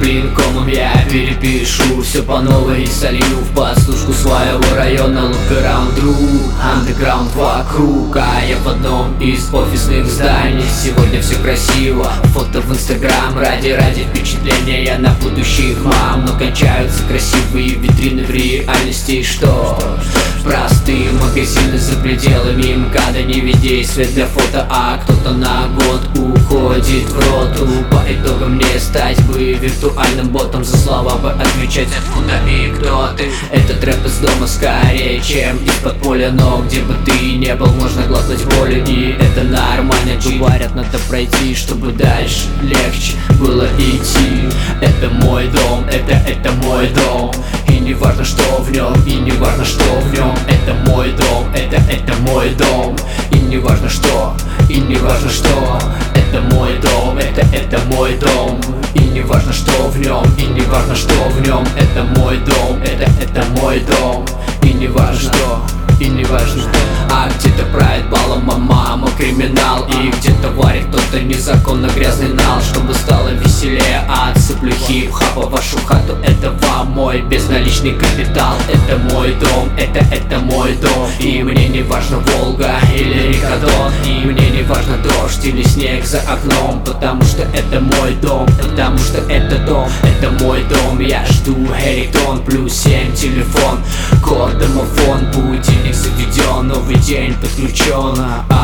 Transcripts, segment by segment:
блин, комом я перепишу все по новой и солью в послушку своего района. Лукараунд друг, андеграунд вокруг, а я в одном из офисных зданий. Сегодня все красиво, фото в инстаграм ради впечатления на будущих мам. Но кончаются красивые витрины в реальности, что простые магазины за пределами МКАДа. Не везде есть свет для фото, а кто-то на год уходит в роту. По итогам мне стать бы виртуальным ботом, за слова бы отвечать откуда и кто ты. Этот рэп из дома скорее, чем из-под поля, но где бы ты не был, можно глотнуть боли, и это нормально. Говорят, надо пройти, чтобы дальше легче было идти. Это мой дом, это мой дом, и не важно, что в нем, и не важно, что в нем. Это мой дом, это мой дом, и не важно, что, и не важно, что. Это мой дом, это мой дом, и не важно, что в нем, и не важно, что в нем. Это мой дом, это мой дом, и не важно что, и не важно. А где-то правит балом мама криминал, и где-то варит кто-то незаконно грязный нал. Чтобы стало веселее, отсыплю хип-хапа в вашу хату. Это вам мой безналичный капитал. Это мой дом, это мой дом, и мне не важно Волга или Рикадон, и мне не важно дождь или снег за окном, потому что это мой дом, потому что это дом, это мой дом. Я жду Эритон, +7 телефон, код домофон, будильник заведен, новый день подключен.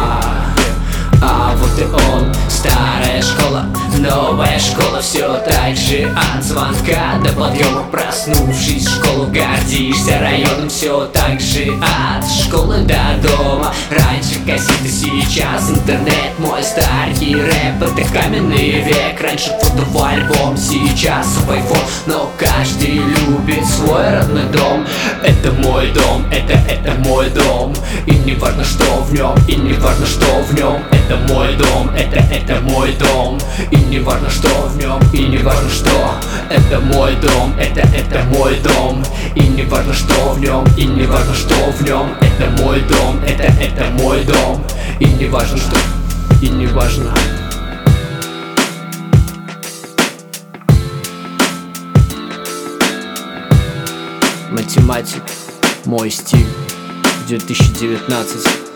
Вот и он, старая школа, новая школа, все так же от звонка до подъема. Проснувшись в школу, гордишься районом, все так же от школы до дома. Раньше кассеты, сейчас интернет, мой старый рэп, это каменный век. Раньше фото в альбом, сейчас в айфон, но каждый любит свой родной дом. Это мой дом, это мой дом, и не важно, что в нем, и не важно, что в нем. Это мой дом, это мой дом, и не важно, что в нем, и не важно, что. Это мой дом, это мой дом, и не важно, что в нем, и не важно, что в нем. Это мой дом, это мой дом, и не важно, что, и не важно. Математик, мой стиль, 2019.